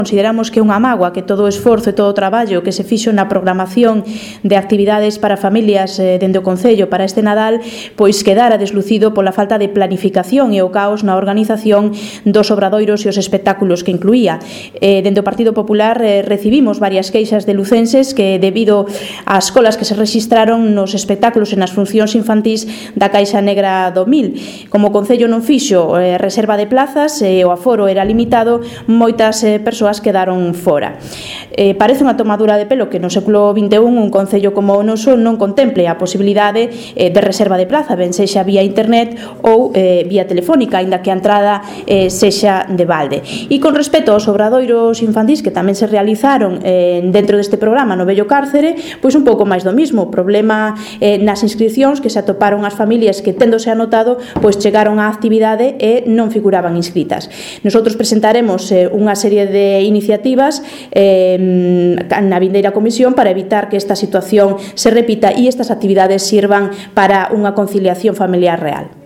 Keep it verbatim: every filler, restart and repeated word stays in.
Consideramos que é unha mágoa que todo o esforzo e todo o traballo que se fixo na programación de actividades para familias eh, dende o Concello para este Nadal pois quedara deslucido pola falta de planificación e o caos na organización dos obradoiros e os espectáculos que incluía. Eh, dende o Partido Popular eh, recibimos varias queixas de lucenses que debido ás colas que se rexistraron nos espectáculos e nas funcións infantís da Caixa Negra do Mil. Como o Concello non fixo eh, reserva de plazas e eh, o aforo era limitado, moitas eh, persoas quedaron fora. Eh, parece unha tomadura de pelo que no século vinte e un un concello como o noso non contemple a posibilidade eh, de reserva de plaza, ben sexa vía internet ou eh, vía telefónica, aínda que a entrada eh, sexa de balde. E con respecto aos obradoiros infantís que tamén se realizaron eh, dentro deste programa no Vello Cárcere, pois un pouco máis do mismo, problema eh, nas inscripcións que se atoparon as familias que tendose anotado, pois chegaron á actividade e non figuraban inscritas. Nosotros presentaremos eh, unha serie de iniciativas eh, na vindeira comisión para evitar que esta situación se repita e estas actividades sirvan para unha conciliación familiar real.